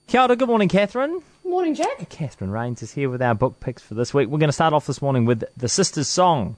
Kia ora, good morning, Catherine. Morning, Jack. Catherine Rains is here with our book picks for this week. We're going to start off this morning with The Sisters' Song.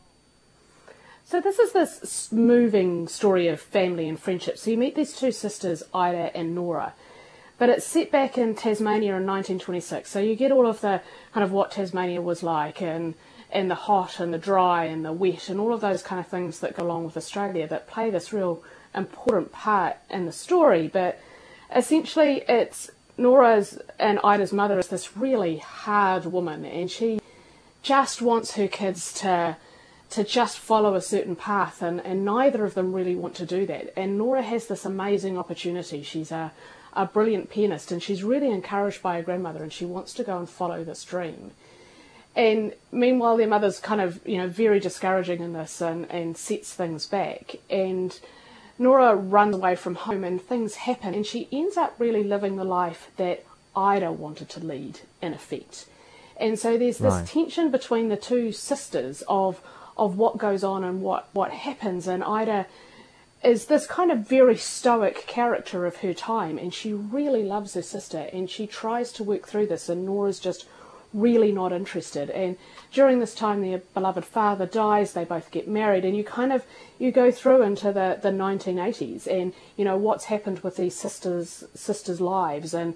So this is this moving story of family and friendship. So you meet these two sisters, Ida and Nora. But it's set back in Tasmania in 1926. So you get all of the kind of what Tasmania was like and the hot and the dry and the wet and all of those kind of things that go along with Australia that play this real important part in the story. But essentially it's Nora's and Ida's mother is this really hard woman, and she just wants her kids to just follow a certain path, and neither of them really want to do that. And Nora has this amazing opportunity. She's a brilliant pianist, and she's really encouraged by her grandmother, and she wants to go and follow this dream. And meanwhile, their mother's kind of, very discouraging in this and sets things back. And Nora runs away from home and things happen, and she ends up really living the life that Ida wanted to lead, in effect. And so there's this tension between the two sisters of what goes on and what happens. And Ida is this kind of very stoic character of her time, and she really loves her sister, and she tries to work through this, and Nora's just really not interested. And during this time their beloved father dies, they both get married, and you go through into the 1980s and what's happened with these sisters' lives, and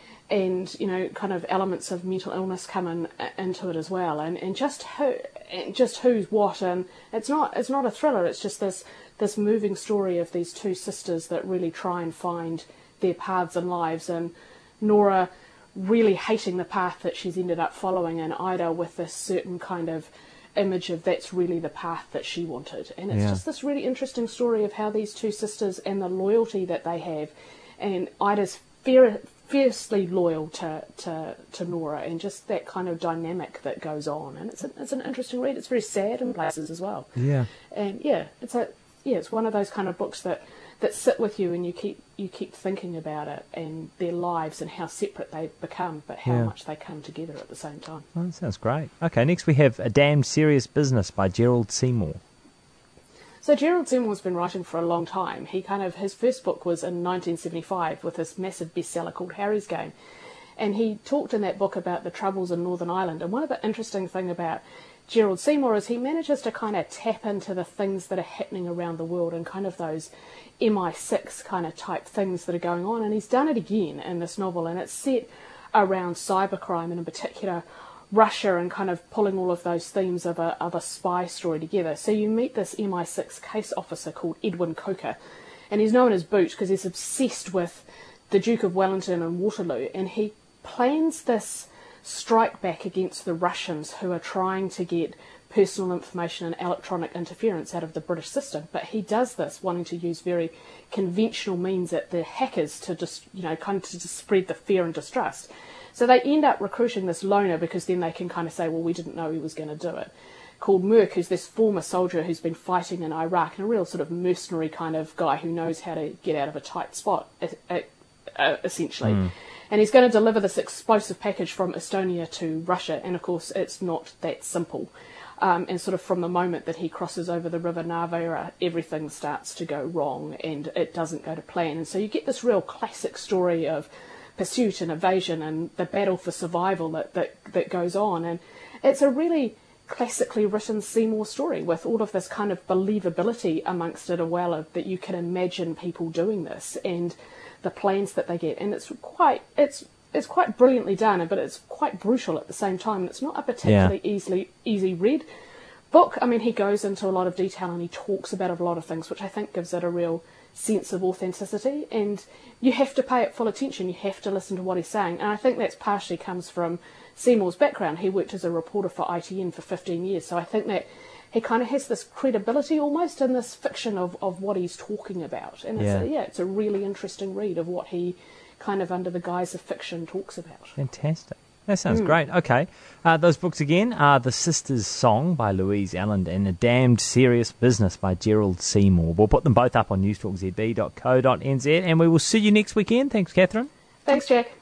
kind of elements of mental illness come into it as well, and just who's what. And it's not a thriller, it's just this moving story of these two sisters that really try and find their paths in lives, and Nora really hating the path that she's ended up following, and Ida with this certain kind of image of that's really the path that she wanted. And it's just this really interesting story of how these two sisters and the loyalty that they have, and Ida's fiercely loyal to Nora, and just that kind of dynamic that goes on. And it's an interesting read. It's very sad in places as well. And it's one of those kind of books that sit with you, and you keep thinking about it and their lives and how separate they become, but how much they come together at the same time. Oh, that sounds great. Okay, next we have A Damned Serious Business by Gerald Seymour. So Gerald Seymour's been writing for a long time. His first book was in 1975 with this massive bestseller called Harry's Game. And he talked in that book about the troubles in Northern Ireland. And one of the interesting things about Gerald Seymour is he manages to kind of tap into the things that are happening around the world and kind of those MI6 kind of type things that are going on. And he's done it again in this novel, and it's set around cybercrime, and in particular Russia, and kind of pulling all of those themes of a spy story together. So you meet this MI6 case officer called Edwin Coker, and he's known as Boot because he's obsessed with the Duke of Wellington and Waterloo, and he plans this strike back against the Russians who are trying to get personal information and electronic interference out of the British system. But he does this wanting to use very conventional means at the hackers to just spread the fear and distrust. So they end up recruiting this loner, because then they can kind of say, well, we didn't know he was going to do it, called Merck, who's this former soldier who's been fighting in Iraq, and a real sort of mercenary kind of guy who knows how to get out of a tight spot, essentially. And he's going to deliver this explosive package from Estonia to Russia, and of course it's not that simple. And sort of from the moment that he crosses over the River Narva, everything starts to go wrong, and it doesn't go to plan. And so you get this real classic story of pursuit and evasion and the battle for survival that goes on. And it's a really classically written Seymour story with all of this kind of believability amongst it as well, that you can imagine people doing this and the plans that they get. And it's quite brilliantly done, but it's quite brutal at the same time. It's not a particularly easy read book. I mean, he goes into a lot of detail and he talks about a lot of things, which I think gives it a real sense of authenticity, and you have to pay it full attention. You have to listen to what he's saying, and I think that's partially comes from Seymour's background. He worked as a reporter for ITN for 15 years, so I think that he kind of has this credibility almost in this fiction of what he's talking about. And it's a really interesting read of what he kind of under the guise of fiction talks about. Fantastic. That sounds great. Okay. Those books again are The Sisters' Song by Louise Allen and A Damned Serious Business by Gerald Seymour. We'll put them both up on newstalkzb.co.nz, and we will see you next weekend. Thanks, Catherine. Thanks, Jack.